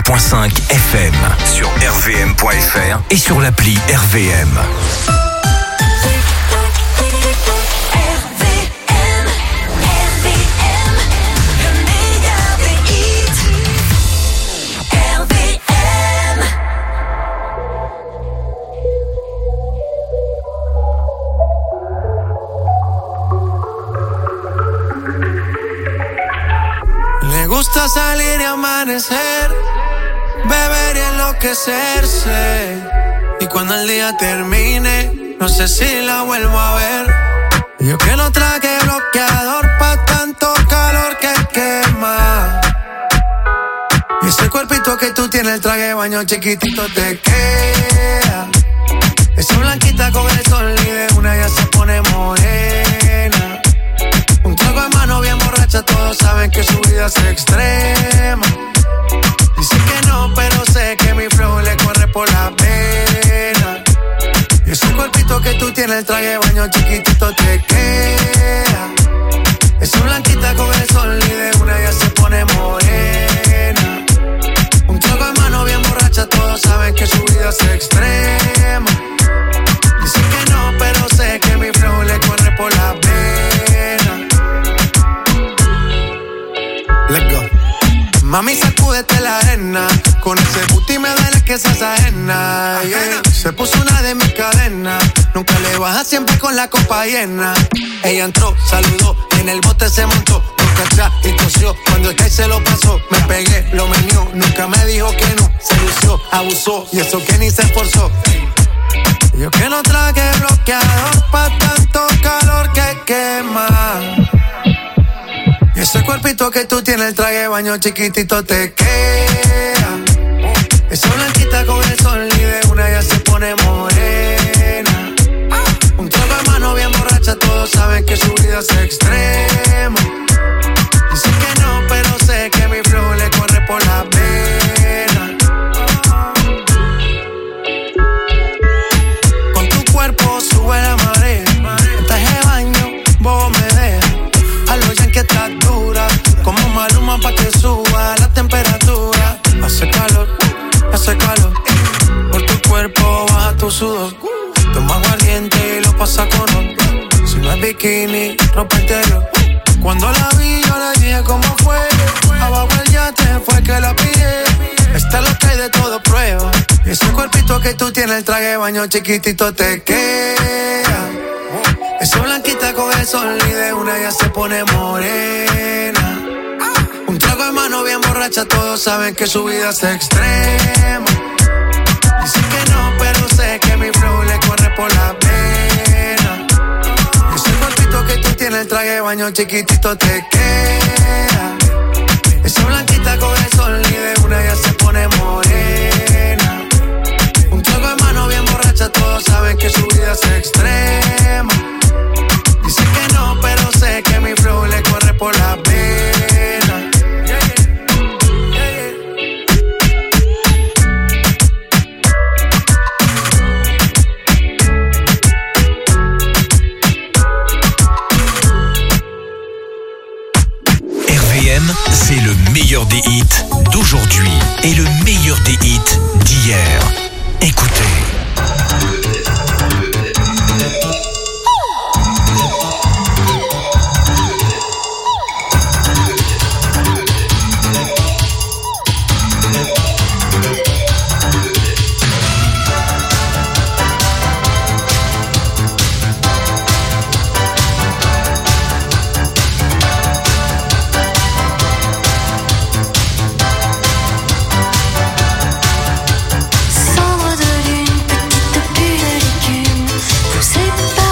101.5 FM sur rvm.fr et sur l'appli RVM. Me gusta salir y amanecer, beber y enloquecerse. Y cuando el día termine, no sé si la vuelvo a ver. Yo que no traje bloqueador pa' tanto calor que quema. Y ese cuerpito que tú tienes, el traje de baño chiquitito te queda. Esa blanquita con el sol y de una ya se pone morena. Un trago en mano bien borracha, todos saben que su vida es extrema. Dicen que no, pero sé que mi flow le corre por la pena. Y ese cuerpito que tú tienes, el traje de baño chiquitito te queda. Esa blanquita con el sol y de una ya se pone morena. Un trago en mano bien borracha, todos saben que su vida es extrema. Dicen que no, pero sé que mi flow le corre por la pena. Let's go. Mami, sacúdete la arena. Con ese booty me duele que seas ajena, yeah. Se puso una de mis cadenas. Nunca le baja, siempre con la copa llena. Ella entró, saludó, y en el bote se montó. Nunca atrás y tosió, cuando el que se lo pasó. Me pegué, lo menió, nunca me dijo que no. Se lució, abusó, y eso que ni se esforzó. Yo que no traje bloqueador pa' tanto calor que quema. Y ese cuerpito que tú tienes, el traje de baño chiquitito te queda. Esa blanquita con el sol y de una ya se pone morena. Un trago de mano bien borracha, todos saben que su vida es extrema. Dicen que no, pero sé que mi flow le corre por la pena. Con tu cuerpo sube la marea. El traje de baño, vos me dejas. A lo ya que estás dura, como Maluma pa' que suba la temperatura. Hace calor, por tu cuerpo baja tu sudor. Toma aguardiente y lo pasa con ron. Si no es bikini, ropa interior. Cuando la vi yo le dije cómo fue. Abajo el yate fue que la pillé. Está lo que hay de todo prueba. Y ese cuerpito que tú tienes, el traje de baño chiquitito te queda. Esa blanquita con el sol y de una ya se pone morena. Un trago de mano bien borracha, todos saben que su vida es extrema. Dicen que no, pero sé que mi flow le corre por la pena. Ese cuerpito que tú tienes, el traje de baño chiquitito te queda. Esa blanquita con el sol y de una ya se pone morena. Un trago de mano bien borracha, todos saben que su vida es extrema. Dicen que no, pero sé que mi flow le corre por la pena. RVM, c'est le meilleur des hits d'aujourd'hui et le meilleur des hits d'hier. Écoutez. Cendre de lune, petite bulle d'écume, vous séparez.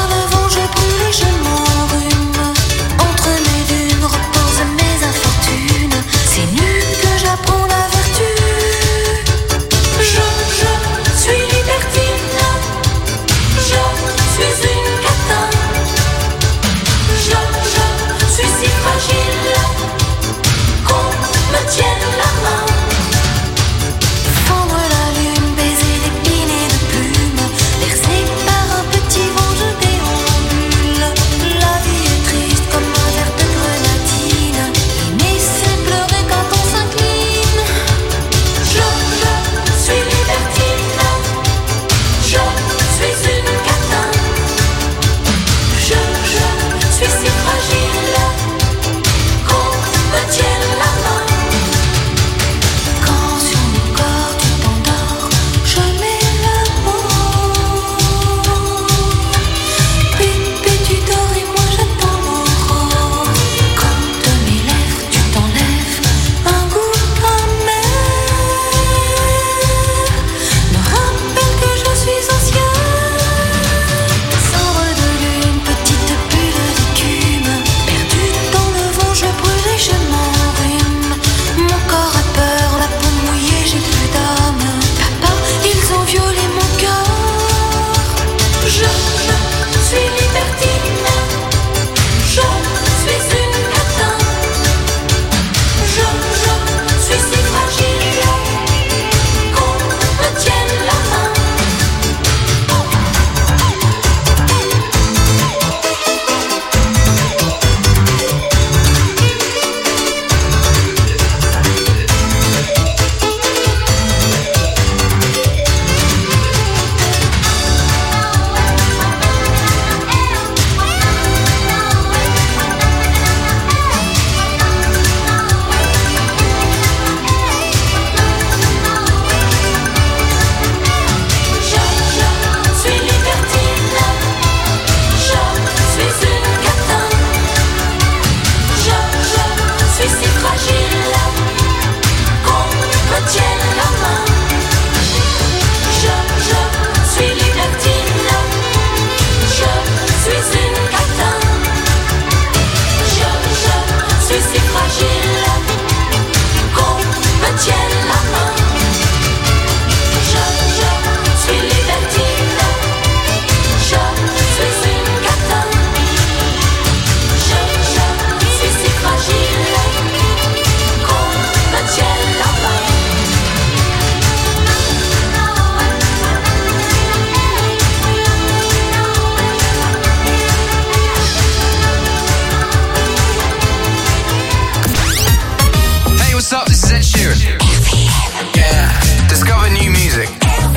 Sheeran. Yeah, discover new music.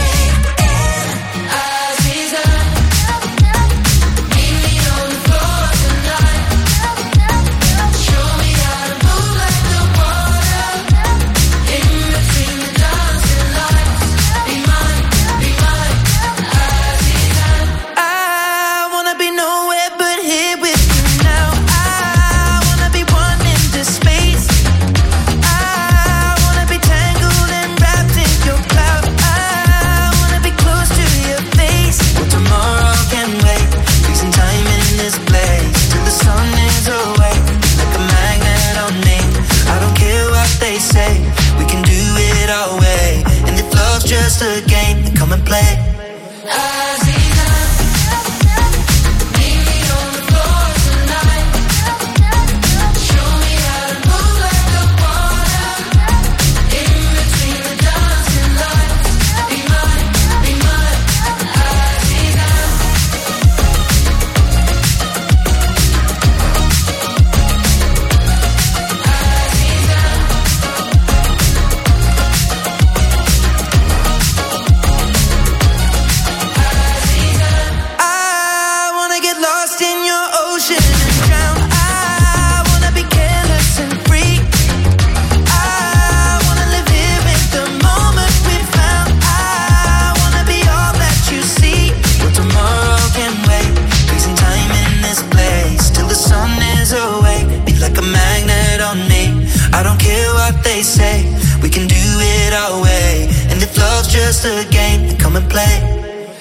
Just a game, then come and play. Just a game, come and play.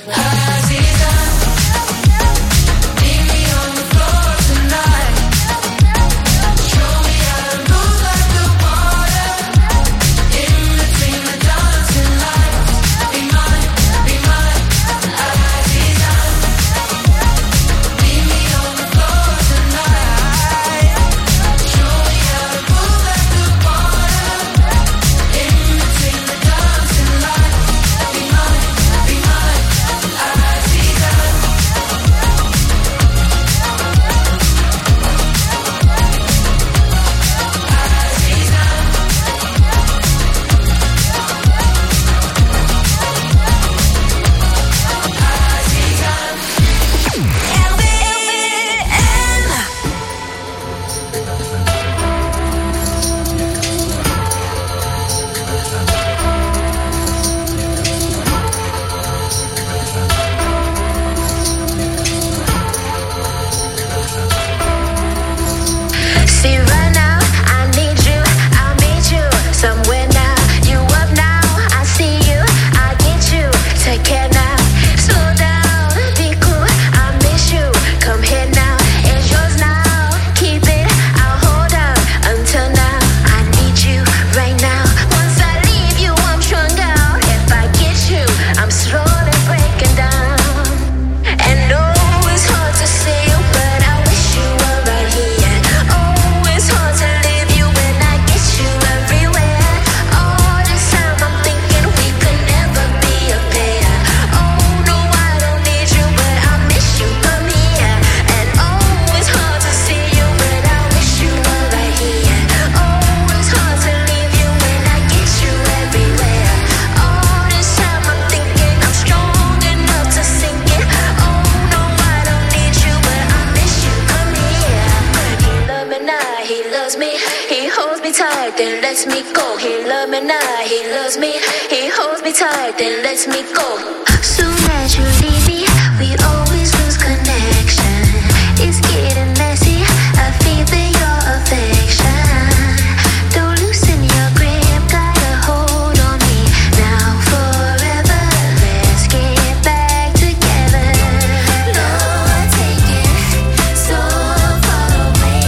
then lets me go. He loves me now, he loves me. He holds me tight, then lets me go. Soon as you leave me, we always lose connection. It's getting messy, I feel your affection. Don't loosen your grip, got a hold on me. Now forever, let's get back together. No, I take it so far away.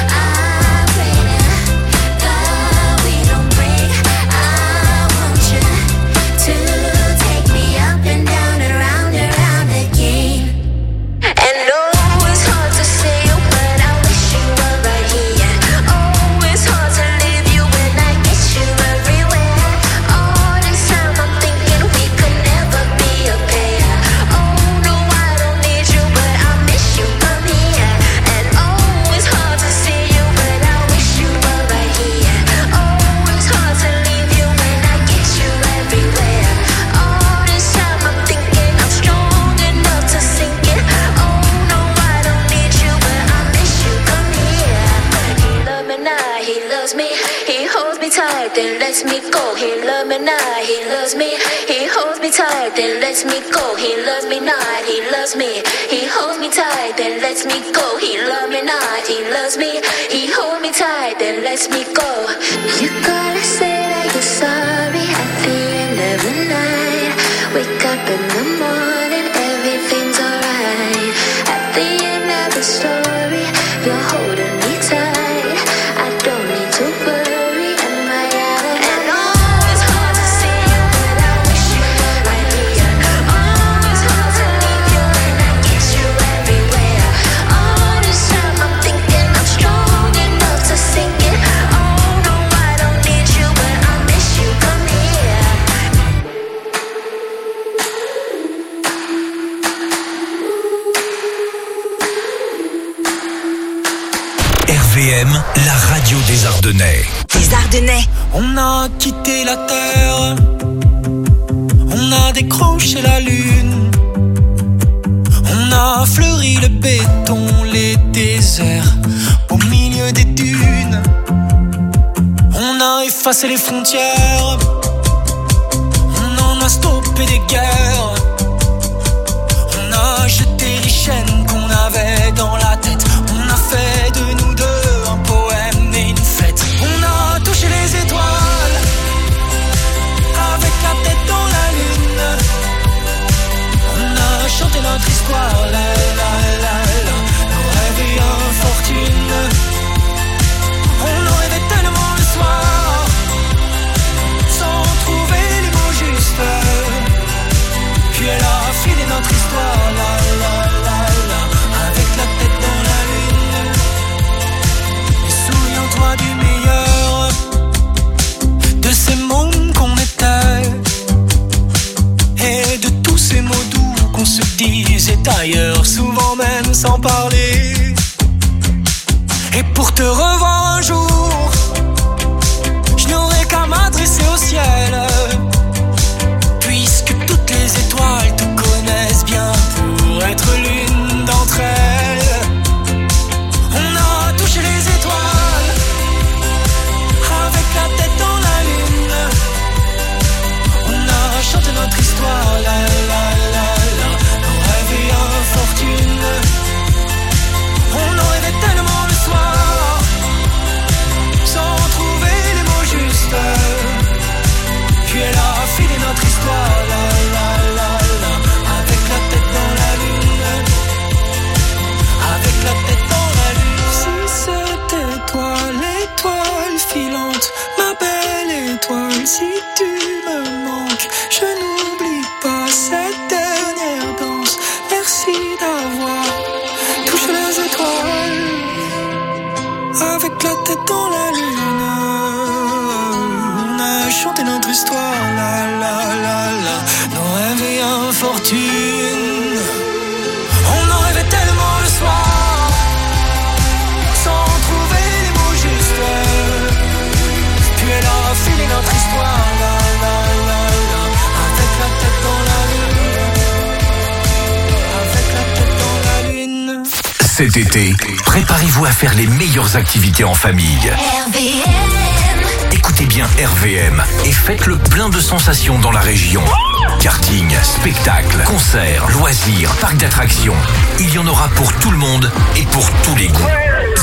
I pray to God we don't break. I want you to take me up and down, around again. go. He love me not, he loves me. He holds me tight, then lets me go. He loves me not, he loves me. He holds me tight, then lets me go. He love me not, he loves me. He holds me tight, then lets me go. You gotta say that you're sorry at the end of the night. Wake up in the morning, everything's alright. At the end of the story, you're holding me tight. I don't need to worry, am I out of and oh, it's hard to see you, but I wish you were right here. Oh, it's hard to leave you and I kiss you everywhere. All this time I'm thinking I'm strong enough to sink it. Oh no, I don't need you, but I miss you. Come here. RVM, la radio des Ardennais. Les Ardennais. On a quitté la terre, on a décroché la lune, on a fleuri le béton, les déserts, au milieu des dunes. On a effacé les frontières, on en a stoppé des guerres. On a jeté les chaînes qu'on avait dans la tête. On a fait de nous deux un poème et une fête. On a touché les étoiles avec la tête dans la lune. On a chanté notre histoire, la la la la. Nos rêves et infortune. On en rêvait tellement le soir, sans trouver les mots justes. Puis elle a filé notre histoire, la la la la, avec la tête dans la lune. Et souviens-toi du meilleur de ces mômes qu'on était, et de tous ces mots doux qu'on se disait ailleurs, souvent même sans parler. Et pour te revoir un jour, je n'aurai qu'à m'adresser au ciel, puisque toutes les étoiles te connaissent bien pour être l'une d'entre elles. On a touché les étoiles avec la tête dans la lune. On a chanté notre histoire, la la la la. Nos rêves et infortune. On en rêvait tellement le soir, sans trouver les mots justes. Puis elle a filé notre histoire, la la la la, avec la tête dans la lune, avec la tête dans la lune. Si c'était toi l'étoile filante, ma belle étoile, si tu me manques, je n'oublie pas cette dernière danse. Merci d'avoir touché les étoiles, avec la tête dans la lune. On a chanté notre histoire, la la la la, nos rêves et infortune. On en rêvait tellement le soir, sans trouver les mots justes. Puis elle a filé notre histoire, la la la la, avec la tête dans la lune, avec la tête dans la lune. Cet été, préparez-vous à faire les meilleures activités en famille. Écoutez bien RVM et faites le plein de sensations dans la région. Karting, spectacles, concerts, loisirs, parcs d'attractions. Il y en aura pour tout le monde et pour tous les goûts.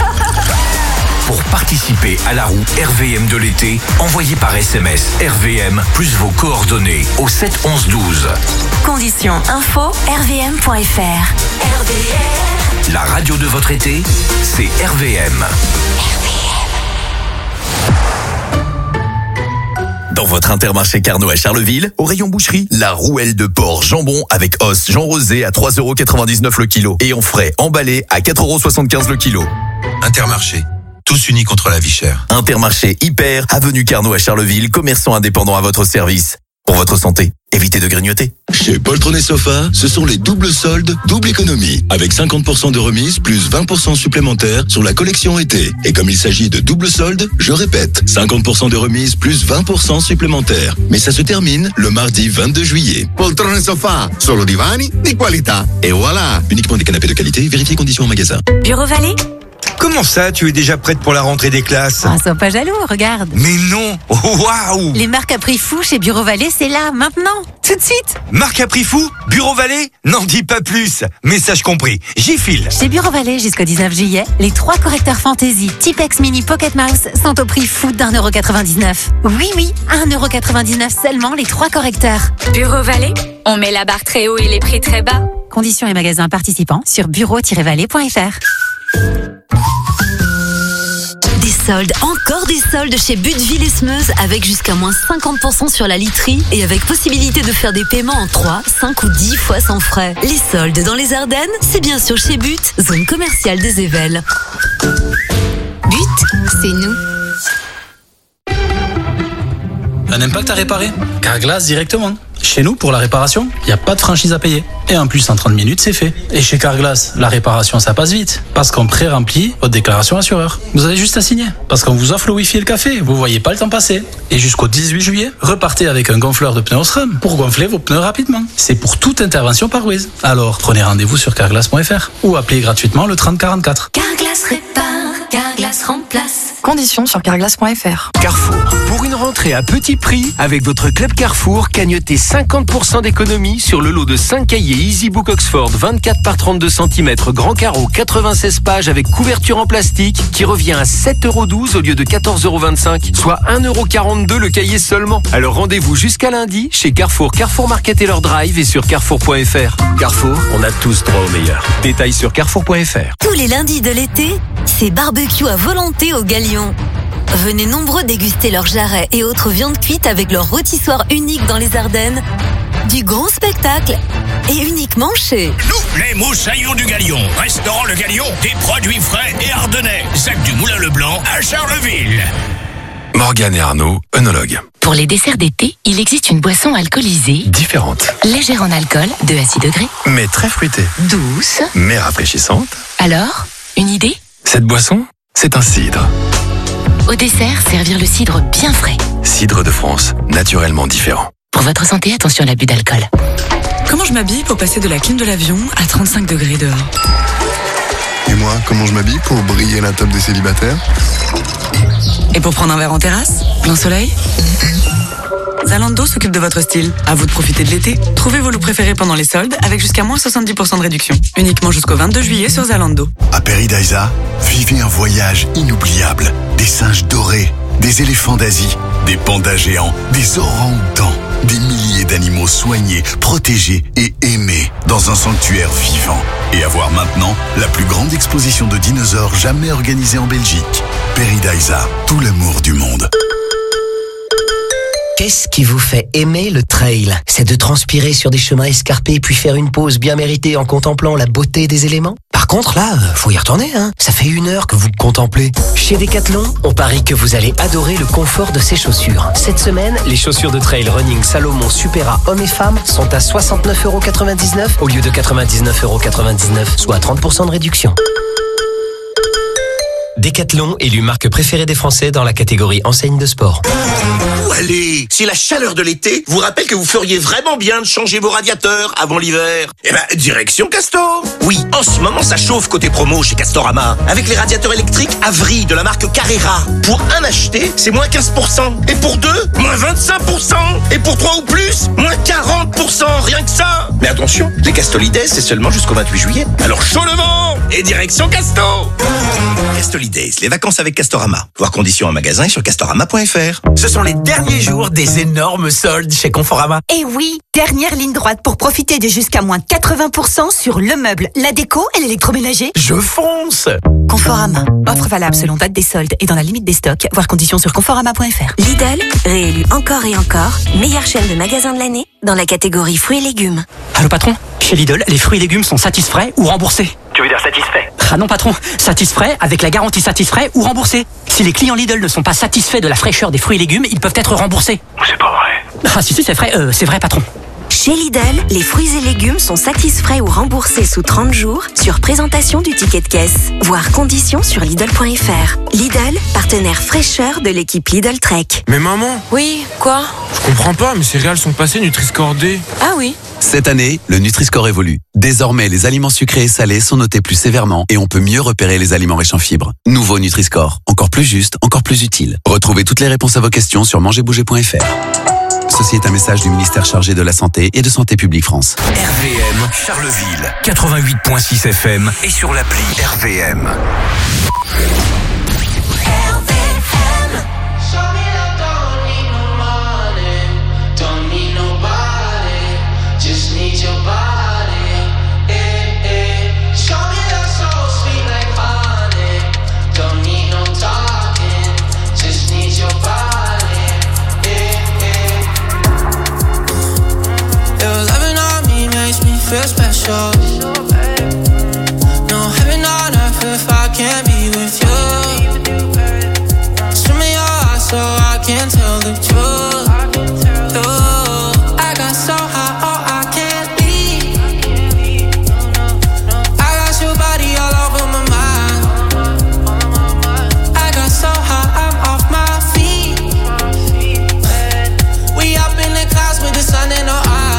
Pour participer à la roue RVM de l'été, envoyez par SMS RVM plus vos coordonnées au 7 11 12. Conditions info rvm.fr. La radio de votre été, c'est RVM. Dans votre Intermarché Carnot à Charleville, au rayon boucherie, la rouelle de porc jambon avec os Jean Rosé à 3,99€ le kilo et en frais emballé à 4,75€ le kilo. Intermarché, tous unis contre la vie chère. Intermarché Hyper, avenue Carnot à Charleville, commerçant indépendant à votre service. Pour votre santé, évitez de grignoter. Chez Poltron & Sofa, ce sont les doubles soldes, double économie. Avec 50% de remise plus 20% supplémentaires sur la collection été. Et comme il s'agit de double soldes, je répète, 50% de remise plus 20% supplémentaires. Mais ça se termine le mardi 22 juillet. Poltron & Sofa, solo divani di qualità. Et voilà. Uniquement des canapés de qualité, vérifiez conditions en magasin. Bureau Vallée, Comment ça, tu es déjà prête pour la rentrée des classes? Ah, sois pas jaloux, regarde. Mais non. Waouh. Les marques à prix fou chez Bureau Vallée, c'est là, maintenant, tout de suite. Marque à prix fou? Bureau Vallée? N'en dis pas plus. Message compris, j'y file. Chez Bureau Vallée, jusqu'au 19 juillet, les 3 correcteurs Fantasy Tipex Mini Pocket Mouse sont au prix fou d'1,99€. Oui, 1,99€ seulement les 3 correcteurs. Bureau Vallée, on met la barre très haut et les prix très bas. Conditions et magasins participants sur bureau-vallée.fr. Des soldes, encore des soldes chez Butteville et Smeuse avec jusqu'à moins 50% sur la literie et avec possibilité de faire des paiements en 3, 5 ou 10 fois sans frais. Les soldes dans les Ardennes, c'est bien sûr chez But, zone commerciale des Évelles. But, c'est nous. Un impact à réparer? Carglass directement. Chez nous, pour la réparation, il n'y a pas de franchise à payer. Et en plus, en 30 minutes, c'est fait. Et chez Carglass, la réparation, ça passe vite. Parce qu'on pré-remplit votre déclaration assureur. Vous avez juste à signer. Parce qu'on vous offre le Wi-Fi et le café. Vous voyez pas le temps passer. Et jusqu'au 18 juillet, repartez avec un gonfleur de pneus Osram pour gonfler vos pneus rapidement. C'est pour toute intervention par Wiz. Alors, prenez rendez-vous sur carglass.fr ou appelez gratuitement le 3044. Carglass répare, Carglass remplace. Conditions sur carglass.fr. Carrefour. Pour une rentrée à petit prix, avec votre club Carrefour, cagnotez 50% d'économie sur le lot de 5 cahiers EasyBook Oxford 24 par 32 cm grand carreau 96 pages avec couverture en plastique qui revient à 7,12€ au lieu de 14,25€, soit 1,42€ le cahier seulement. Alors rendez-vous jusqu'à lundi chez Carrefour, Carrefour Market Taylor Drive et sur carrefour.fr. Carrefour, on a tous droit au meilleur. Détails sur carrefour.fr. Tous les lundis de l'été, c'est barbecue à volonté au Galion. Venez nombreux déguster leurs jarrets et autres viandes cuites avec leur rôtissoir unique dans les Ardennes. Du grand spectacle et uniquement chez Nous, les moussaillons du Galion. Restaurant Le Galion, des produits frais et ardennais. Sac du Moulin Leblanc à Charleville. Morgane et Arnaud, œnologues. Pour les desserts d'été, il existe une boisson alcoolisée Différente. légère en alcool, de à 6 degrés, Mais très fruitée. douce. Mais rafraîchissante. Alors, une idée? Cette boisson, c'est un cidre. Au dessert, servir le cidre bien frais. Cidre de France, naturellement différent. Pour votre santé, attention à l'abus d'alcool. Comment je m'habille pour passer de la clim de l'avion à 35 degrés dehors? Et moi, comment je m'habille pour briller la top des célibataires? Et pour prendre un verre en terrasse? Plein soleil? Zalando s'occupe de votre style. À vous de profiter de l'été. Trouvez vos looks préférés pendant les soldes avec jusqu'à moins 70% de réduction. Uniquement jusqu'au 22 juillet sur Zalando. À Paradisa, vivez un voyage inoubliable. Des singes dorés, des éléphants d'Asie, des pandas géants, des orang-outans, des milliers d'animaux soignés, protégés et aimés dans un sanctuaire vivant. Et à voir maintenant la plus grande exposition de dinosaures jamais organisée en Belgique. Paradisa, tout l'amour du monde. Qu'est-ce qui vous fait aimer le trail? C'est de transpirer sur des chemins escarpés puis faire une pause bien méritée en contemplant la beauté des éléments? Par contre, là, faut y retourner, hein. Ça fait 1 heure que vous contemplez. Chez Decathlon, on parie que vous allez adorer le confort de ces chaussures. Cette semaine, les chaussures de trail running Salomon Supera hommes et femmes sont à 69,99€ au lieu de 99,99€, soit 30% de réduction. Decathlon, élu marque préférée des Français dans la catégorie enseigne de sport. Allez, si la chaleur de l'été vous rappelle que vous feriez vraiment bien de changer vos radiateurs avant l'hiver, eh ben, direction Castor. Oui, en ce moment, ça chauffe côté promo chez Castorama. Avec les radiateurs électriques Avri de la marque Carrera. Pour un acheté, c'est moins 15%. Et pour 2, moins 25%. Et pour 3 ou plus, moins 40%. Rien que ça. Mais attention, les Castolidays, c'est seulement jusqu'au 28 juillet. Alors chaud le vent et direction Castor. Castolidays, les vacances avec Castorama. Voir conditions en magasin et sur castorama.fr. Ce sont les derniers jours des énormes soldes chez Conforama. Et oui, dernière ligne droite pour profiter de jusqu'à moins 80% sur le meuble, la déco et l'électroménager. Je fonce! Conforama. Offre valable selon date des soldes et dans la limite des stocks. Voir conditions sur conforama.fr. Lidl, réélu encore et encore, meilleure chaîne de magasins de l'année dans la catégorie fruits et légumes. Allô patron, chez Lidl, les fruits et légumes sont satisfaits ou remboursés. Tu veux dire satisfait? Ah non patron, satisfaits avec la garantie satisfait ou remboursé. Si les clients Lidl ne sont pas satisfaits de la fraîcheur des fruits et légumes, ils peuvent être remboursés. C'est pas vrai. Ah si c'est vrai patron. Chez Lidl, les fruits et légumes sont satisfaits ou remboursés sous 30 jours sur présentation du ticket de caisse. Voir conditions sur Lidl.fr. Lidl, partenaire fraîcheur de l'équipe Lidl Trek. Mais maman. Oui, quoi? Je comprends pas, mes céréales sont passées Nutri-Score D. Ah oui. Cette année, le Nutri-Score évolue. Désormais, les aliments sucrés et salés sont notés plus sévèrement et on peut mieux repérer les aliments riches en fibres. Nouveau Nutri-Score. Encore plus juste, encore plus utile. Retrouvez toutes les réponses à vos questions sur mangerbouger.fr. Ceci est un message du ministère chargé de la Santé et de Santé publique France. RVM Charleville, 88.6 FM et sur l'appli RVM. Feel special. No heaven on earth if I can't be with you. Swim in your eyes so I can tell the truth. I got so high, oh I can't leave. I got your body all over my mind. I got so high, I'm off my feet. We up in the clouds with the sun in our eyes.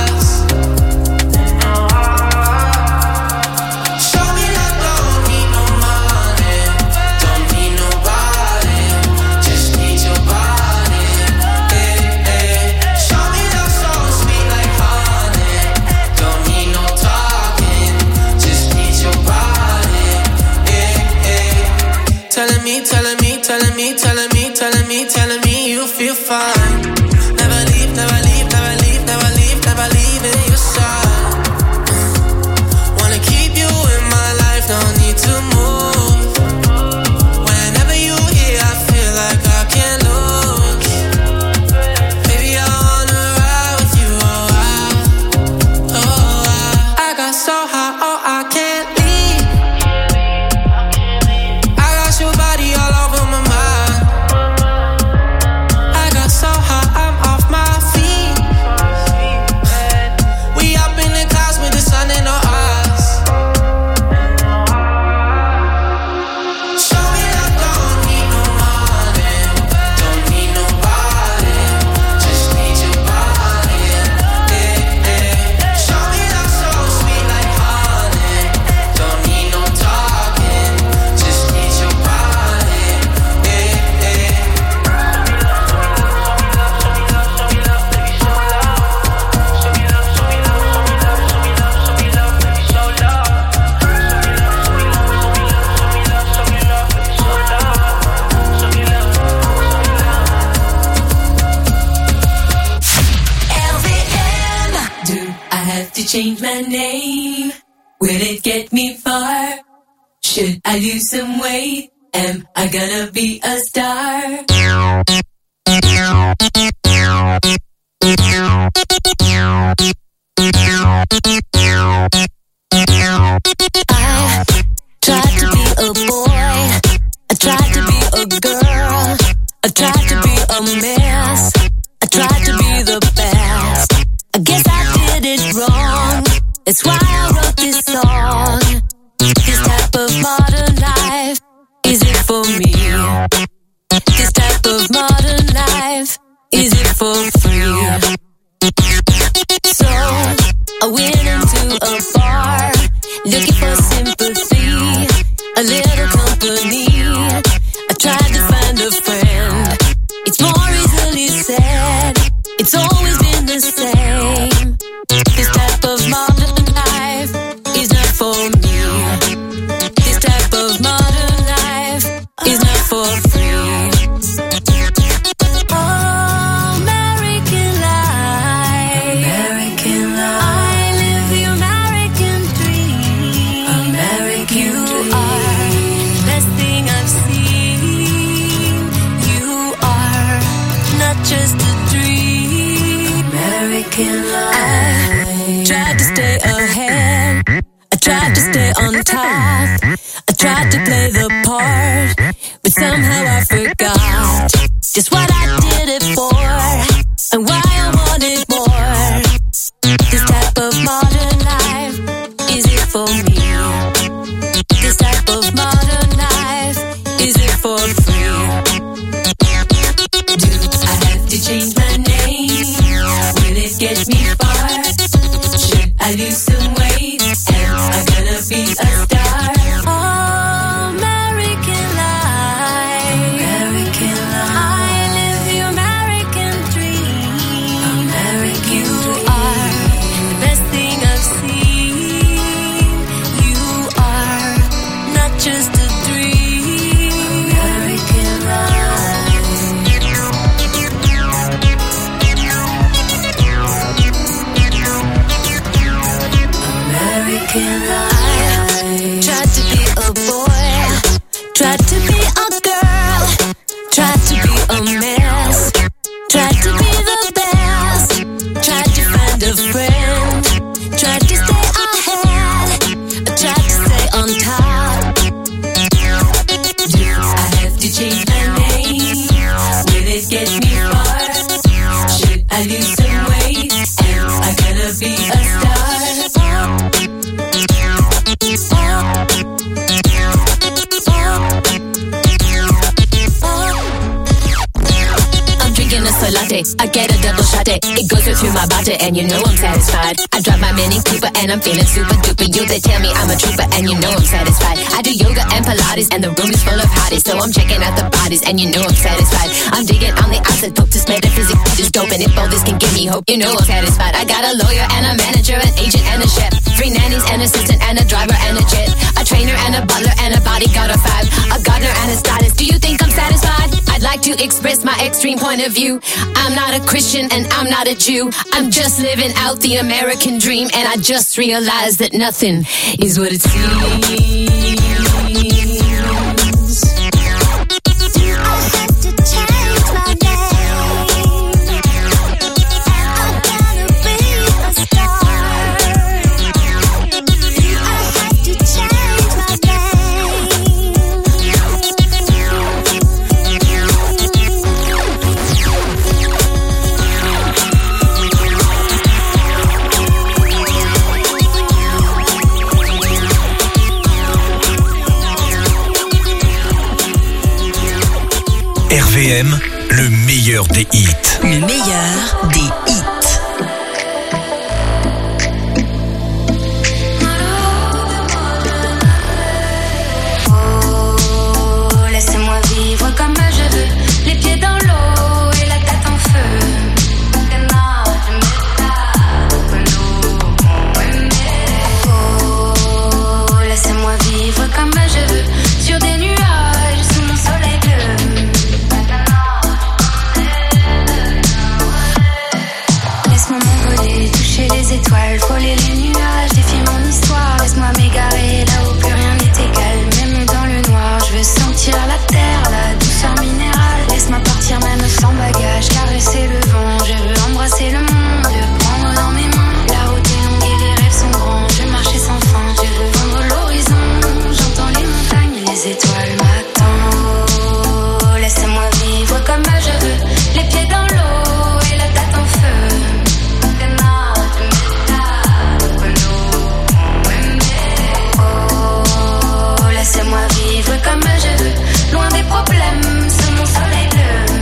Telling me you feel fine. Never leave, never leave, never leave, never leave, never leave in your side. Wanna keep you in my life, don't need to move. Whenever you here, I feel like I can't lose. Baby, I wanna ride with you, I got so high, oh I can't leave. I got your body all over my mind. Change my name. Will it get me far? Should I lose some weight? Am I gonna be a star? I tried to be a boy. I tried to be a girl. I tried to be a mess. I tried to be the best. I guess I did it wrong. That's why I wrote this song. This type of modern life, is it for me? This type of modern life, is it for free? So I went into a bar, looking for sympathy, a little company. I tried to find a friend. It's more easily said. It's always been the same. This type of modern life is not for me. This type of modern life is not for free. Oh, American life. American life. I live the American dream. American dream. You are the best thing I've seen. You are not just a dream. American life. I tried to stay ahead. I tried to stay on top. I tried to play the part, but somehow I forgot just what I did it for and why I wanted more. I lose some weight? Am I gonna be a star? I'm drinking a soy latte, I get a double shot it. It goes right through my body and you know I'm satisfied. I drive my Mini Cooper and I'm feeling super duper. You they tell me I'm a trooper and you know I'm satisfied. I do yoga and Pilates and the room is full of hotties, so I'm checking out the bodies and you know I'm satisfied. I'm digging on the outside, dope this metaphysics is dope, and if all this can give me hope, you know I'm satisfied. I got a lawyer and a manager, an agent and a chef, 3 nannies, an assistant and a driver and a jet, a trainer and a butler and a bodyguard of 5, a gardener and a stylist. Do you think I'm satisfied? I'd like to express my extreme point of view. I'm not a Christian and I'm not a Jew. I'm just living out the American dream, and I just realized that nothing is what it seems. RVM, le meilleur des hits. Le meilleur des hits. Oh, laissez-moi vivre comme je veux, les pieds dans l'eau et la tête en feu. Oh, laissez-moi vivre comme je veux, sur des nuages sous mon soleil bleu. Laisse-moi m'envoler, toucher les étoiles, frôler les nuages, défier mon histoire. Laisse-moi m'égarer là où plus rien n'est égal, même dans le noir. Je veux sentir la terre, la douceur minérale. Laisse-moi partir même sans bagage, caresser le vent. Je veux embrasser le monde, le prendre dans mes mains. La route est longue et les rêves sont grands. Je veux marcher sans fin, je veux vendre l'horizon. J'entends les montagnes, les étoiles m'attendent. Oh, laissez-moi vivre comme je veux, les pieds dans l'eau et la tête en feu. Oh, laissez-moi vivre comme je veux, loin des problèmes, sous mon soleil bleu.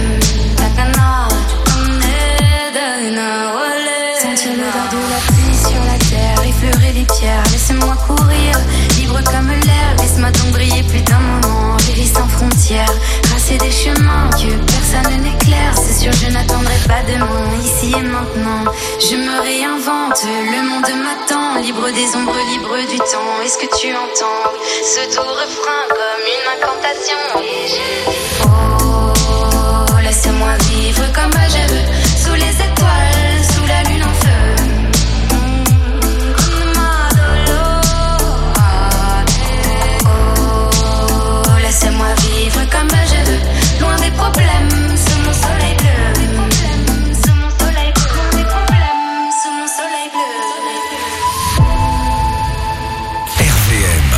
Sentir l'odeur de la pluie sur la terre, effleurer les pierres, laissez-moi courir, libre comme l'air. Laisse-moi donc briller plus d'un moment, vivre sans frontières, tracer des chemins que personne n'éclaire. C'est sûr, je n'attendrai pas demain, ici et maintenant. Je me réinvente, le monde m'attend, libre des ombres, libre du temps. Est-ce que tu entends ce doux refrain comme une incantation? Et je dis oh, laissez-moi vivre comme je veux, sous les étoiles, sous la lune en feu. Oh, laissez-moi vivre comme je veux, loin des problèmes, sous mon soleil bleu. Sous mon soleil bleu, loin des problèmes, sous mon soleil bleu. RVM.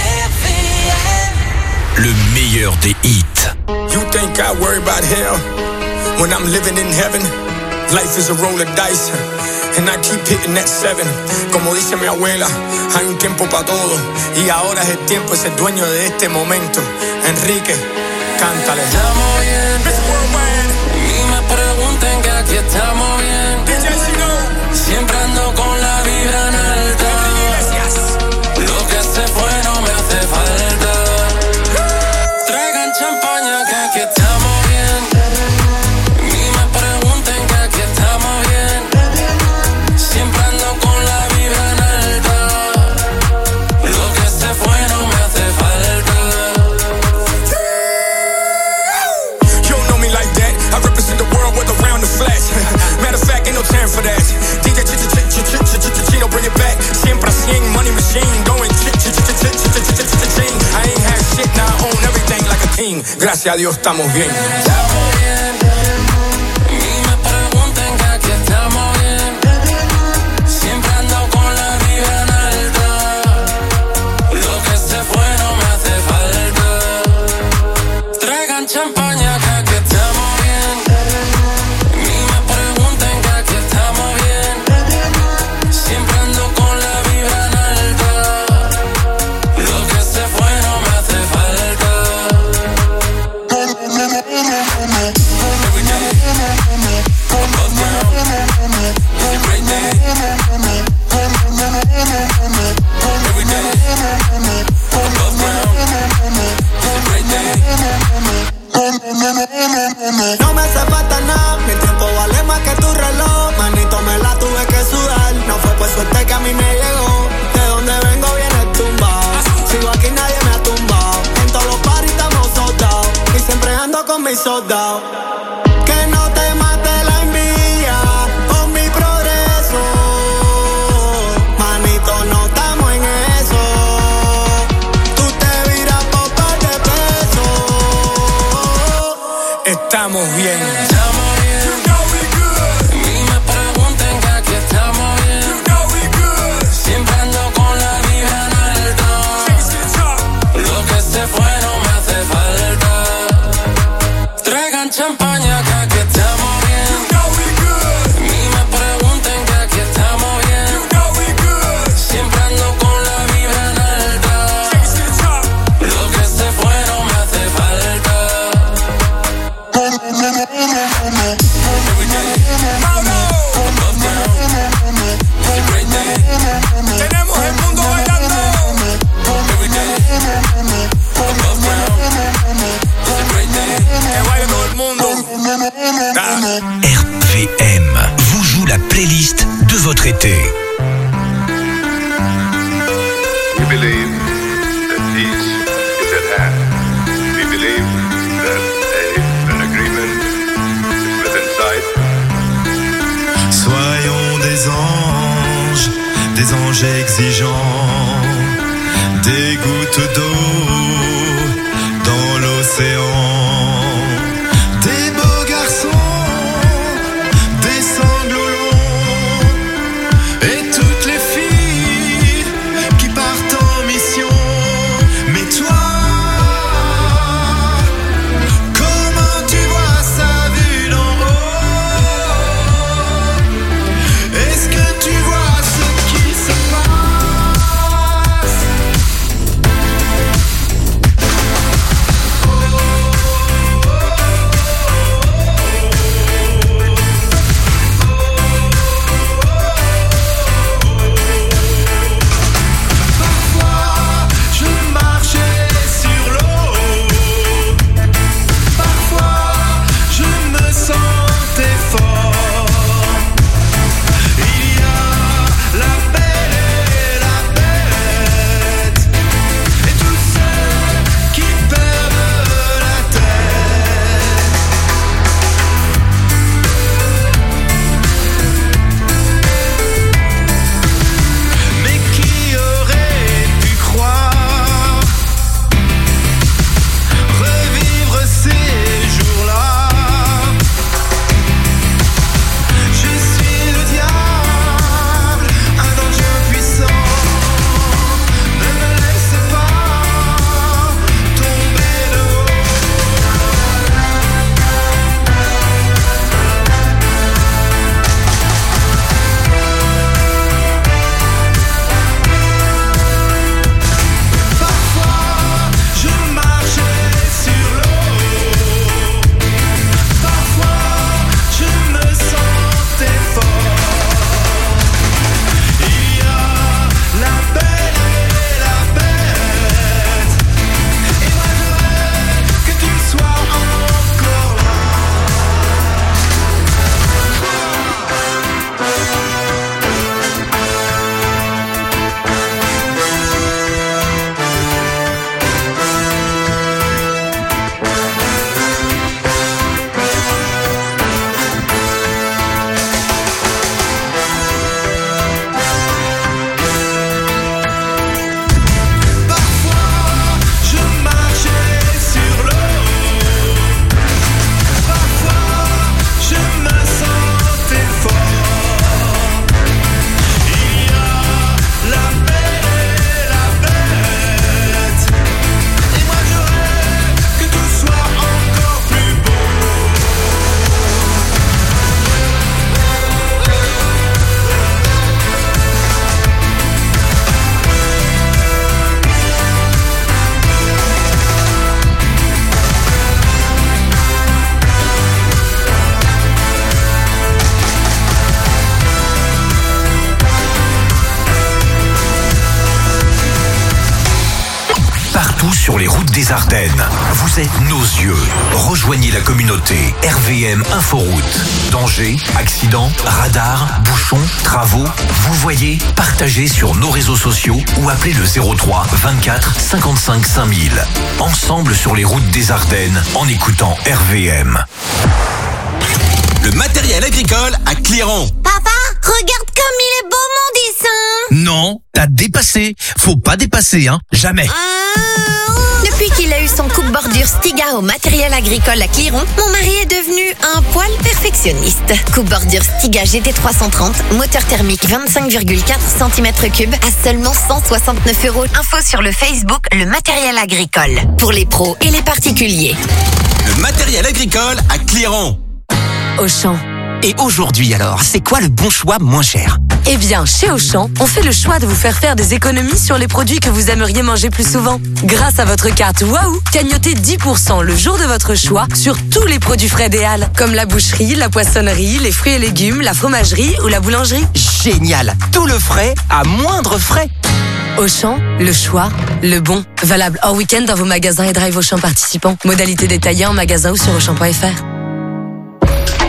Le meilleur des hits. You think I worry about hell when I'm living in heaven? Life is a roll of dice, and I keep hitting that 7. Como dice mi abuela, hay un tiempo para todo, y ahora es el tiempo, es el dueño de este momento. Enrique, cántale. Estamos bien, ni me pregunten que aquí estamos bien. Siempre ando con la vibra en alta. Lo que se fue no me hace falta. Traigan champaña que aquí estamos bien. Ni me pregunten que aquí estamos bien. Siempre ando con la vibra en alta. Lo que se fue no me hace falta. You don't know me like that. I represent the world with around the flash. Matter of fact, ain't no time for that. DJ Chino, bring it back. Siempre a 100, money machine, going ching. I ain't had shit, now I own everything like a king. Gracias a Dios estamos bien. Estamos bien. Ni me pregunten que aquí estamos bien. Siempre ando con la vibra en alta. Lo que se fue no me hace falta. Traigan champaña que aquí estamos bien. Ni me pregunten que playlist de votre été. We believe that peace is at hand. We believe that an agreement is within sight. Soyons des anges exigeants, des gouttes d'eau dans l'océan. Des beaux garçons, des sanglots longs, et toutes les filles qui partent en mission. Mais toi, comment tu vois ça vu d'en haut? Est-ce que tu vois ce qui se passe? Parfois, je marchais sur l'eau. Parfois, je me sentais fort. Il y a la belle et la bête, et tous ceux qui perdent la tête. Mais qui aurait pu croire revivre ces jours-là? Je suis le diable, un ange puissant. Ne me laisse pas tomber de haut. Parfois, je marchais sur l'eau. Parfois, je me sentais fort. Il y a la belle et la bête, et moi je rêve que tu sois encore là. Parfois, je marchais sur l'eau. Parfois, je me sentais fort. Il y a la belle et la bête, et moi je rêve que tout soit encore plus beau. Partout sur les routes des Ardennes, vous êtes nos yeux. Rejoignez la communauté RVM Inforoute. Danger, accident, radar, bouchons, travaux. Vous voyez, partagez sur nos réseaux sociaux ou appelez le 03 24 55 5000. Ensemble sur les routes des Ardennes en écoutant RVM. Le matériel agricole à Cléron. Papa, regarde comme il est beau mon dessin. Non, t'as dépassé. Faut pas dépasser, hein. Jamais. Depuis qu'il a eu son coupe-bordure Stiga au matériel agricole à Cléron, mon mari est devenu un poil perfectionniste. Coupe-bordure Stiga GT330, moteur thermique 25,4 cm3 à seulement 169 €. Info sur le Facebook Le Matériel Agricole. Pour les pros et les particuliers. Le matériel agricole à Cléron. Auchan. Et aujourd'hui alors, c'est quoi le bon choix moins cher? Eh bien, chez Auchan, on fait le choix de vous faire faire des économies sur les produits que vous aimeriez manger plus souvent. Grâce à votre carte Waouh, gagnotez 10% le jour de votre choix sur tous les produits frais des Halles, comme la boucherie, la poissonnerie, les fruits et légumes, la fromagerie ou la boulangerie. Génial! Tout le frais à moindre frais. Auchan, le choix, le bon. Valable hors week-end dans vos magasins et drive Auchan participants. Modalité détaillée en magasin ou sur Auchan.fr. Comment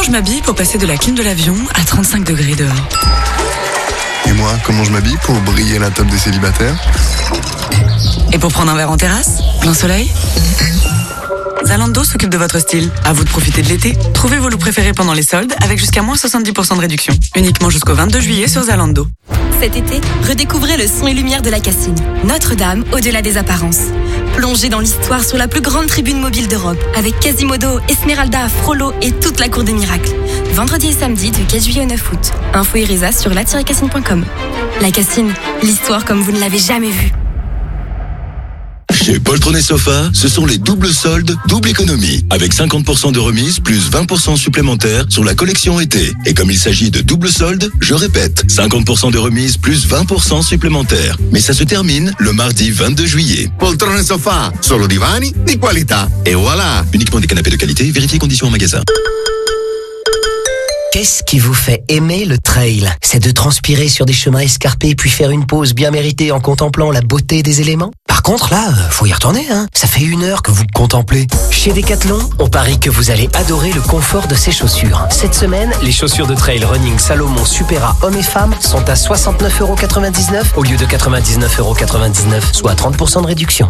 Comment je m'habille pour passer de la clim de l'avion à 35 degrés dehors? Et moi, comment je m'habille pour briller à la table des célibataires? Et pour prendre un verre en terrasse? Plein soleil? Zalando s'occupe de votre style. À vous de profiter de l'été. Trouvez vos looks préférés pendant les soldes avec jusqu'à moins 70% de réduction. Uniquement jusqu'au 22 juillet sur Zalando. Cet été, redécouvrez le son et lumière de la Cassine. Notre-Dame, au-delà des apparences. Plongez dans l'histoire sur la plus grande tribune mobile d'Europe, avec Quasimodo, Esmeralda, Frollo et toute la cour des miracles. Vendredi et samedi du 4 juillet au 9 août. Info et résa sur la-cassine.com. La Cassine, l'histoire comme vous ne l'avez jamais vue. Chez Poltron Sofa, ce sont les doubles soldes, double économie. Avec 50% de remise plus 20% supplémentaires sur la collection été. Et comme il s'agit de double soldes, je répète, 50% de remise plus 20% supplémentaires. Mais ça se termine le mardi 22 juillet. Poltron Sofa, solo divani di qualità. Et voilà. Uniquement des canapés de qualité, vérifiez conditions en magasin. Qu'est-ce qui vous fait aimer le trail? C'est de transpirer sur des chemins escarpés puis faire une pause bien méritée en contemplant la beauté des éléments? Par contre, là, faut y retourner, hein. Ça fait 1 heure que vous contemplez. Chez Decathlon, on parie que vous allez adorer le confort de ces chaussures. Cette semaine, les chaussures de trail running Salomon Supera hommes et femmes sont à 69,99€ au lieu de 99,99€, soit 30% de réduction.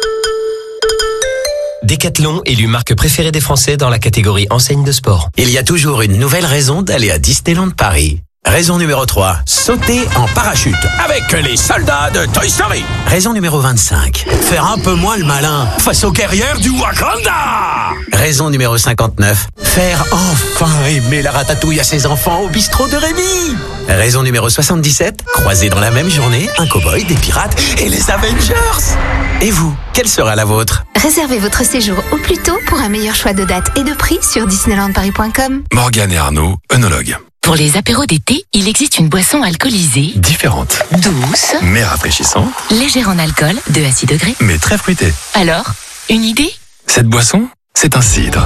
Decathlon, élu marque préférée des Français dans la catégorie enseigne de sport. Il y a toujours une nouvelle raison d'aller à Disneyland Paris. Raison numéro 3, sauter en parachute avec les soldats de Toy Story. Raison numéro 25, faire un peu moins le malin face aux guerrières du Wakanda. Raison numéro 59, faire enfin aimer la ratatouille à ses enfants au bistrot de Rémi. Raison numéro 77, croiser dans la même journée un cow-boy, des pirates et les Avengers. Et vous, quelle sera la vôtre? Réservez votre séjour au plus tôt pour un meilleur choix de date et de prix sur disneylandparis.com. Morgane et Arnaud, œnologues. Pour les apéros d'été, il existe une boisson alcoolisée, Différente, douce, mais rafraîchissante, légère en alcool, 2 à 6 degrés. mais très fruitée. Alors, une idée? Cette boisson, c'est un cidre.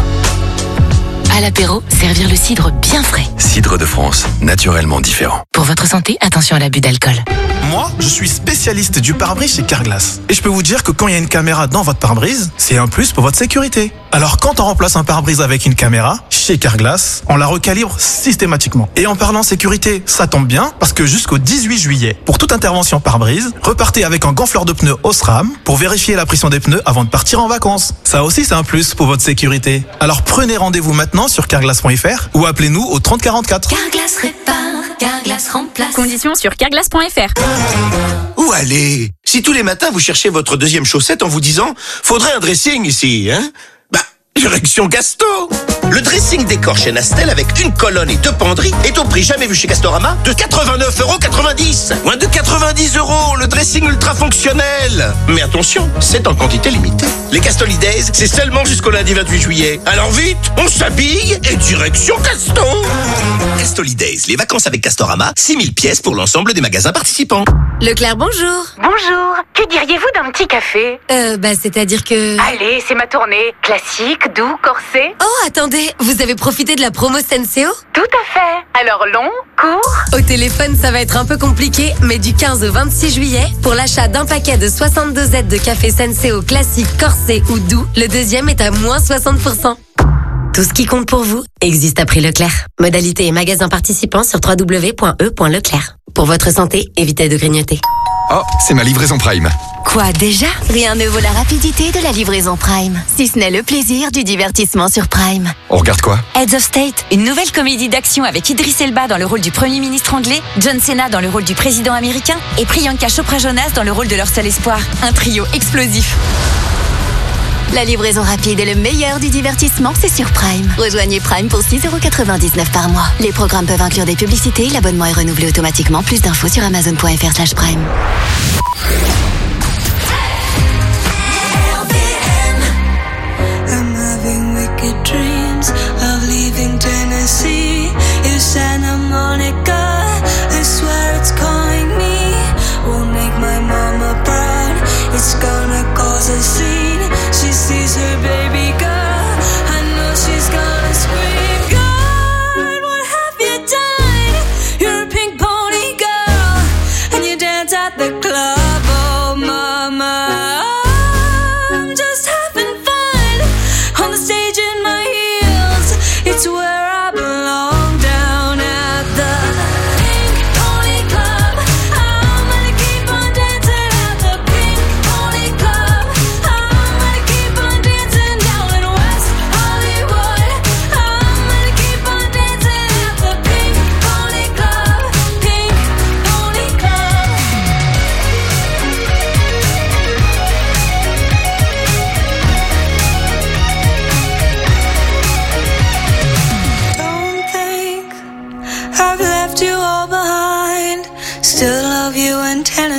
À l'apéro, servir le cidre bien frais. Cidre de France, naturellement différent. Pour votre santé, attention à l'abus d'alcool. Moi, je suis spécialiste du pare-brise chez Carglass. Et je peux vous dire que quand il y a une caméra dans votre pare-brise, c'est un plus pour votre sécurité. Alors quand on remplace un pare-brise avec une caméra, chez Carglass, on la recalibre systématiquement. Et en parlant sécurité, ça tombe bien, parce que jusqu'au 18 juillet, pour toute intervention pare-brise, repartez avec un gonfleur de pneus Osram pour vérifier la pression des pneus avant de partir en vacances. Ça aussi, c'est un plus pour votre sécurité. Alors prenez rendez-vous maintenant sur carglass.fr ou appelez-nous au 30 44. Carglass répare, Carglass remplace. Conditions sur carglass.fr. Où aller? Si tous les matins vous cherchez votre deuxième chaussette en vous disant « Faudrait un dressing ici, hein ?» Direction Casto. Le dressing décor chez Nastel avec une colonne et 2 penderies est au prix jamais vu chez Castorama de 89,90 €. Moins de 90 €, le dressing ultra fonctionnel. Mais attention, c'est en quantité limitée. Les Castolidays, c'est seulement jusqu'au lundi 28 juillet. Alors vite, on s'habille et direction Casto. Castolidays, les vacances avec Castorama, 6000 pièces pour l'ensemble des magasins participants. Leclerc, bonjour. Bonjour, que diriez-vous d'un petit café? C'est-à-dire que... Allez, c'est ma tournée. Classique, doux, corsé. Oh, attendez, vous avez profité de la promo Senseo? Tout à fait. Alors long, court? Au téléphone, ça va être un peu compliqué, mais du 15 au 26 juillet, pour l'achat d'un paquet de 62 Z de café Senseo classique, corsé ou doux, le deuxième est à moins 60%. Tout ce qui compte pour vous existe à prix Leclerc. Modalité et magasins participants sur www.e.leclerc. Pour votre santé, évitez de grignoter. Oh, c'est ma livraison Prime. Quoi déjà? Rien ne vaut la rapidité de la livraison Prime. Si ce n'est le plaisir du divertissement sur Prime. On regarde quoi? Heads of State, une nouvelle comédie d'action avec Idris Elba dans le rôle du Premier ministre anglais, John Cena dans le rôle du président américain et Priyanka Chopra Jonas dans le rôle de leur seul espoir. Un trio explosif. La livraison rapide et le meilleur du divertissement, c'est sur Prime. Rejoignez Prime pour 6,99€ par mois. Les programmes peuvent inclure des publicités, l'abonnement est renouvelé automatiquement. Plus d'infos sur amazon.fr/prime. I'm having wicked dreams of leaving Tennessee. If Santa Monica, I swear it's calling me. Won't make my mama proud. It's gonna cause a scene. She sees her baby girl. I know she's gonna scream. God, what have you done? You're a pink pony girl, and you dance at the club. Oh,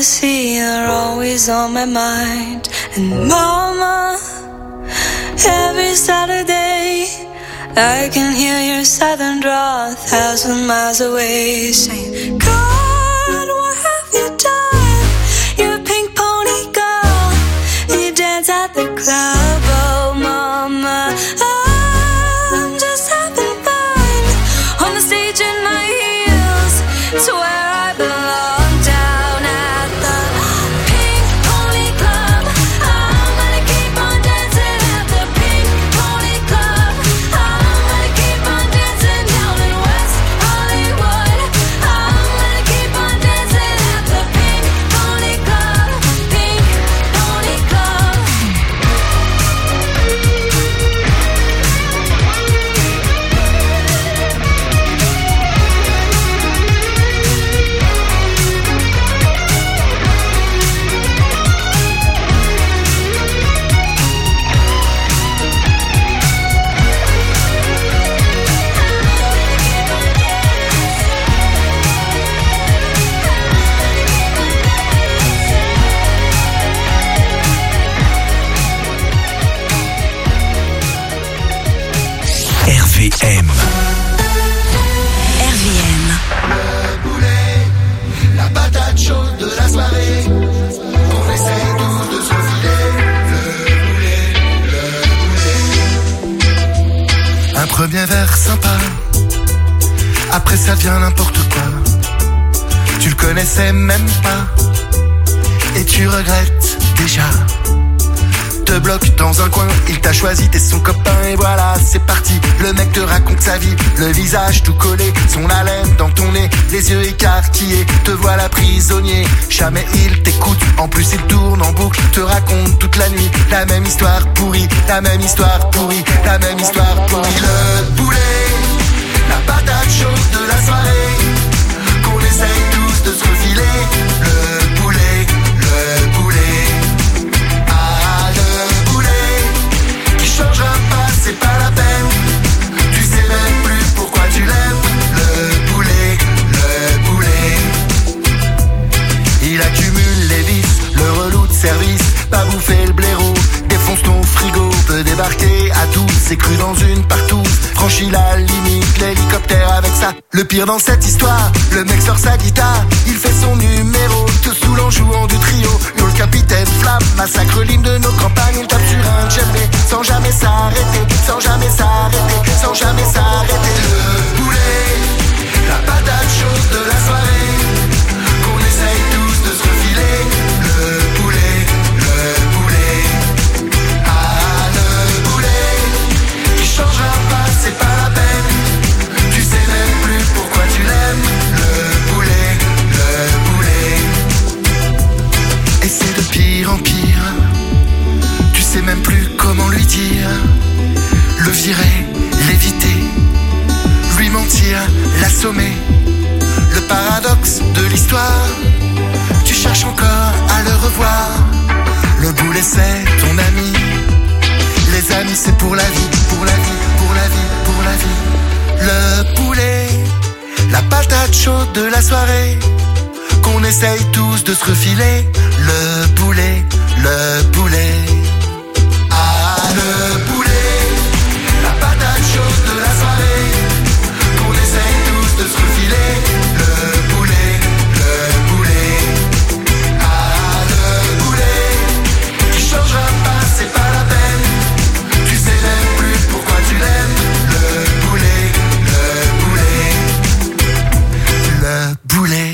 see are always on my mind. And mama, every Saturday I can hear your southern drawl 1,000 miles away, saying, God, what have you done? You're a pink pony girl, you dance at the club. Oh mama, I'm just having fun on the stage in my heels. It's where I belong, down at the Pink Pony Club. I'm gonna keep on dancing at the Pink Pony Club. I'm gonna keep on dancing down in West Hollywood. I'm gonna keep on dancing at the Pink Pony Club. Pink Pony Club. RVM. RVM. Le boulet, la patate chaude de la soirée. On essaye tous de se filer. Le boulet. Un premier verre sympa. Après ça vient n'importe quoi. Tu le connaissais même pas. Et tu regrettes déjà. Te bloque dans un coin, il t'a choisi, t'es son copain et voilà, c'est parti. Le mec te raconte sa vie, le visage tout collé, son haleine dans ton nez, les yeux écarquillés, te voilà prisonnier. Jamais il t'écoute, en plus il tourne en boucle, te raconte toute la nuit la même histoire pourrie, la même histoire pourrie, la même histoire pourrie. Le boulet, la patate chaude de la soirée, qu'on essaye tous de se refiler. Le boulet, le boulet. Changera pas, c'est pas la peine. Tu sais même plus pourquoi tu l'aimes. Le boulet, le boulet. Il accumule les vices, le relou de service. Pas bouffer le blaireau, défonce ton frigo. Peut débarquer à tous, c'est cru dans une partouze. Franchit la limite, l'hélicoptère avec ça. Le pire dans cette histoire, le mec sort sa guitare. Il fait son numéro, te saoule en jouant du trio. Yo le capitaine Flamme, massacre l'hymne de nos campagnes. Il tape sur un djembé, sans jamais s'arrêter. Sans jamais s'arrêter, sans jamais s'arrêter. Le boulet, la patate chaude de la soirée, qu'on essaye tous de se refiler. Le boulet, le boulet. Ah, le boulet, qui changera pas, c'est pas la peine. Tu sais même plus pourquoi tu l'aimes. Le boulet, le boulet. Et c'est de pire en pire. Tu sais même plus comment lui dire. Le virer, l'éviter, lui mentir, l'assommer. Le paradoxe de l'histoire, tu cherches encore à le revoir. Le boulet c'est ton ami. Les amis c'est pour la vie, pour la vie, pour la vie, pour la vie. Le boulet, la patate chaude de la soirée, qu'on essaye tous de se refiler. Le boulet, le boulet. Ah, le boulet, la patate chaude de la soirée, qu'on essaye tous de se refiler. Le boulet, le boulet. Ah, le boulet, qui changera pas, c'est pas la peine. Tu sais même plus pourquoi tu l'aimes. Le boulet, le boulet. Le boulet.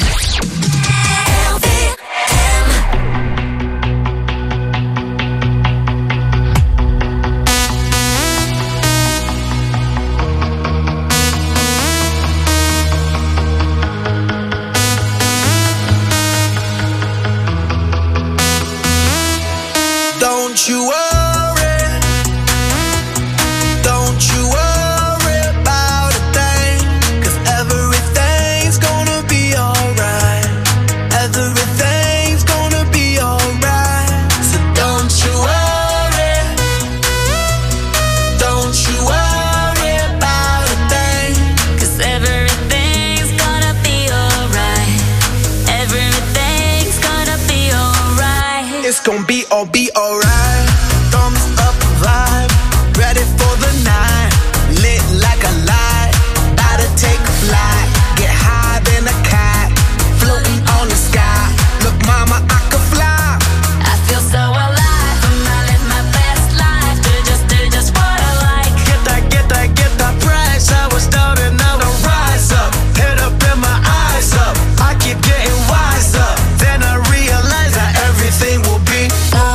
gon' be alright. Thumbs up vibe, ready for the night. Lit like a light, about to take a flight. Get high than a cat, floating on the sky. Look mama, I can fly. I feel so alive, and I live my best life. Do just what I like. Get that price. I was down and now I rise up. Head up and my eyes up. I keep getting wiser. Then I realize that everything will be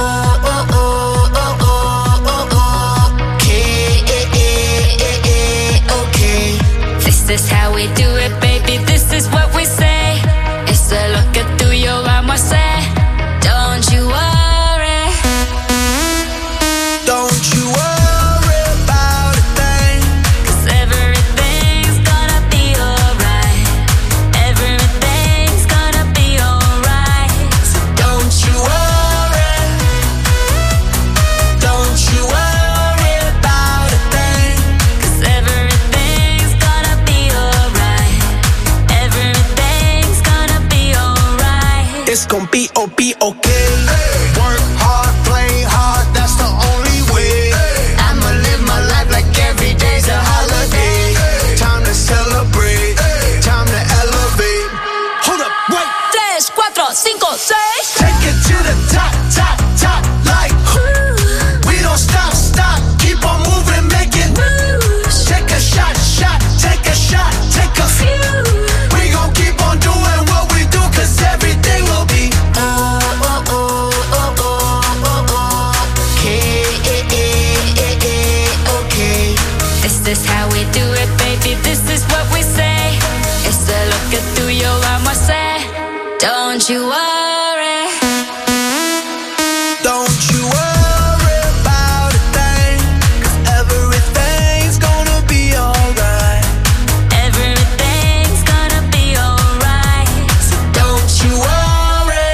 okay. This is how we do it, baby. This is what we say. It's a look at through your arm, I say. Don't you worry. Don't you worry about a thing. 'Cause everything's gonna be alright. Everything's gonna be alright. So don't you worry. Don't you worry about a thing. 'Cause everything's gonna be alright. Everything's gonna be alright. It's gon' be okay. Work hard, play hard, that's the only way. I'ma live my life like every day's a holiday. Time to celebrate, time to elevate. Hold up, wait. 3, 4, 5, 6. Take it to the top, top, top, like we don't stop, stop, keep on moving, make it moves. Take a shot, shot, take a shot, take a few. We gon' keep on doing what we do, 'cause everything will be okay. This is how we do it, baby. This is what we say. It's a look at through your arm, I say. Don't you worry. Don't you worry about a thing, 'cause everything's gonna be alright. Everything's gonna be alright. So don't you worry.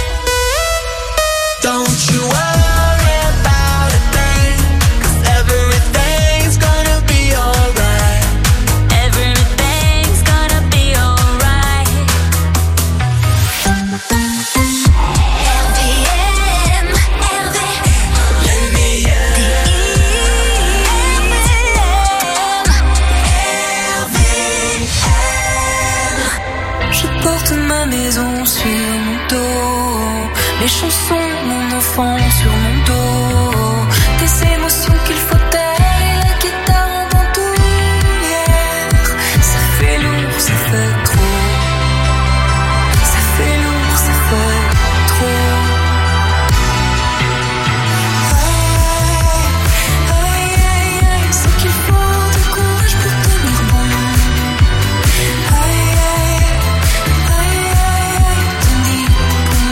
Don't you worry about a thing, 'cause everything's gonna be alright. Everything's gonna be alright. Je porte ma maison sur mon dos, les chansons, mon enfant sur mon dos, des émotions qu'il faut taire et la guitare en bandoulière. Ça fait lourd, ça fait trop. Ça fait lourd, ça fait trop. Aïe, aïe, aïe, c'est qu'il faut du courage pour tenir bon. Aïe, aïe, aïe, aïe, tenir bon.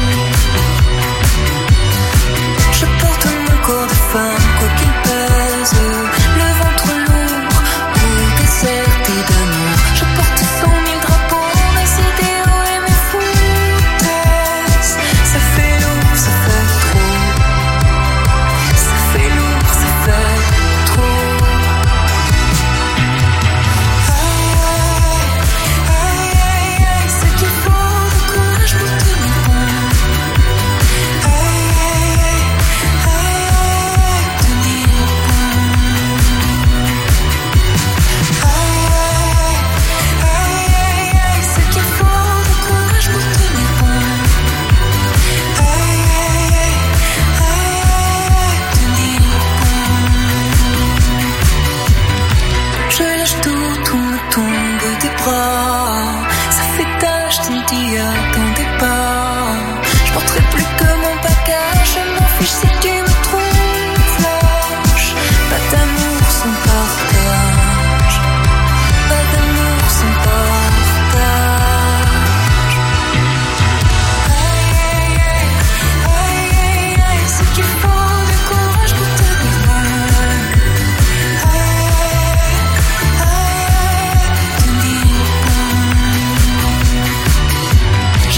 Je porte mon corps de femme, quoi qu'il pèse, le ventre lourd, pour déserter d'amour. Je porte 100 000 drapeaux, mes idéaux et mes foutaises. Ça fait lourd, ça fait trop. Ça fait lourd, ça fait trop. Aïe, aïe, aïe, c'est qu'il faut du courage pour tenir bon. Aïe, aïe, aïe, tenir bon. Aïe, aïe, c'est qu'il faut du courage pour tenir bon. Aïe, tenir bon. Je lâche tout me tombe des bras. Ça fait tache, Cynthia, t'en pas. Je porterai plus que mon bagage. Je m'en fiche si tu me trouves lâche. Pas d'amour sans partage. Pas d'amour sans partage. Aïe, aïe, aïe, aïe, c'est qu'il faut du courage pour tenir bon. Aïe, tenir bon.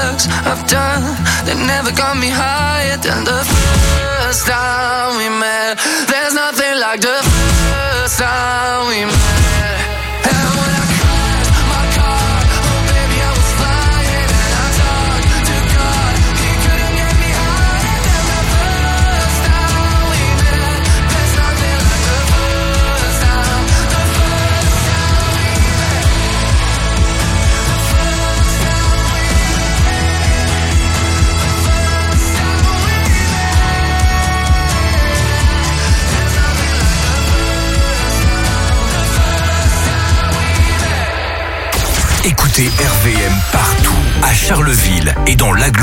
drugs I've done, they never got me higher than the first time we met. There's nothing like the first time we met. And when I crashed my car, oh baby I was flying, and I talked to God, he couldn't get me higher than the first time we met. There's nothing like the first time we met. Écoutez RVM partout, à Charleville et dans l'agglomération.